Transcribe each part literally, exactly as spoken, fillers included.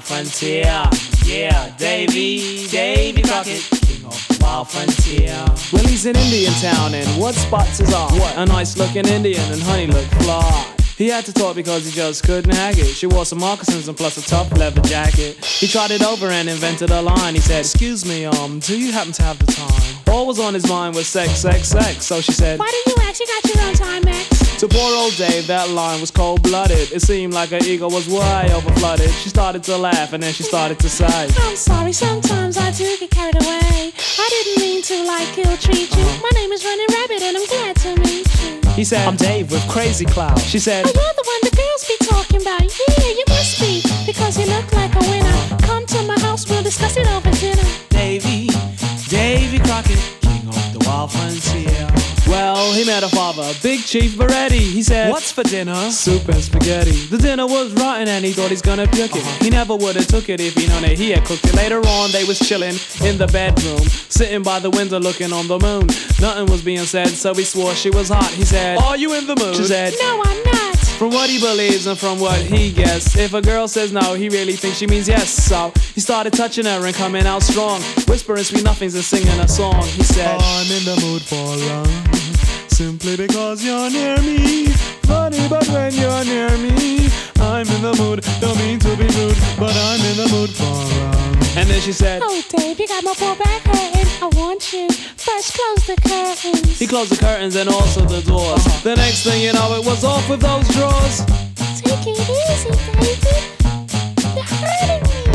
wild frontier. Yeah, Davy, Davy Crockett, king of the wild frontier. Well, he's in Indian town, and what spots his eye? What? A nice looking Indian, and honey looked fly. He had to talk because he just couldn't hack it. She wore some moccasins and plus a tough leather jacket. He tried it over and invented a line. He said, excuse me, um, do you happen to have the time? All was on his mind was sex, sex, sex. So she said, why do you ask? You got your own time, Max. To poor old Dave, that line was cold-blooded. It seemed like her ego was way overflooded. She started to laugh and then she started to say, I'm sorry, sometimes I do get carried away. I didn't mean to, like, ill-treat you. Uh-huh. My name is Running Rabbit and I'm glad to meet you. He said, I'm Dave with Crazy Cloud. She said, oh, you're the one the girls be talking about. Yeah, you must be, because you look like a winner. Come to my house, we'll discuss it over dinner. Davy, Davy Crockett, king of the wild frontier. well, he met her father, Big Chief Beretti. He said, what's for dinner? Soup and spaghetti. The dinner was rotten and he thought he's gonna puke it. Uh-huh. He never would've took it if he known that he had cooked it. Later on, they was chilling in the bedroom, sitting by the window looking on the moon. Nothing was being said, so he swore she was hot. He said, are you in the mood? She said, no, I'm not. From what he believes and from what he guessed, if a girl says no, he really thinks she means yes. So he started touching her and coming out strong, whispering sweet nothings and singing a song. He said, I'm in the mood for love, simply because you're near me. Funny, but when you're near me, I'm in the mood. Don't mean to be rude, but I'm in the mood for love. And then she said, oh, Dave, you got my poor back hurting. I want you. First, close the curtains. He closed the curtains and also the doors. Uh-huh. The next thing you know, it was off with those drawers. Take it easy, David. You're hurting me.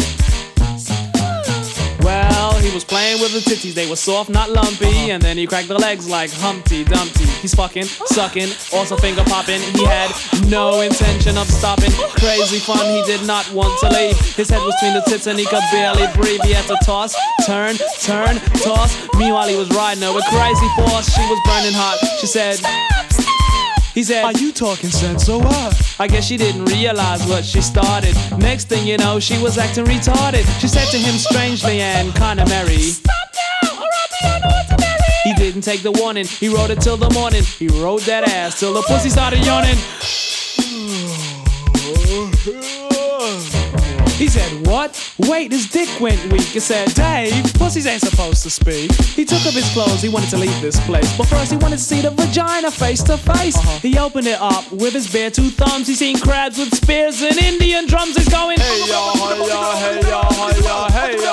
Stop. Well, he was playing with the titties. They were soft, not lumpy. Uh-huh. And then he cracked the legs like Humpty Dumpty. He's fucking, sucking, also finger popping. He had no intention of stopping. Crazy fun, he did not want to leave. His head was between the tits and he could barely breathe. He had to toss, turn, turn, toss. Meanwhile, he was riding her with crazy force. She was burning hot. She said, Stop, stop. He said, are you talking sense, so what? I guess she didn't realize what she started. Next thing you know, she was acting retarded. She said to him strangely and kinda merry, Stop now, or I'll be unordinary. he didn't take the warning. He rode it till the morning. He rode that ass till the pussy started yawning. He said, what? Wait, his dick went weak. He said, Dave, pussies ain't supposed to speak. He took off his clothes, he wanted to leave this place. But first he wanted to see the vagina face to face. Uh-huh. He opened it up with his bare two thumbs. He seen crabs with spears and Indian drums. He's going, Hey ya, hey ya, hey ya, hey ya, hey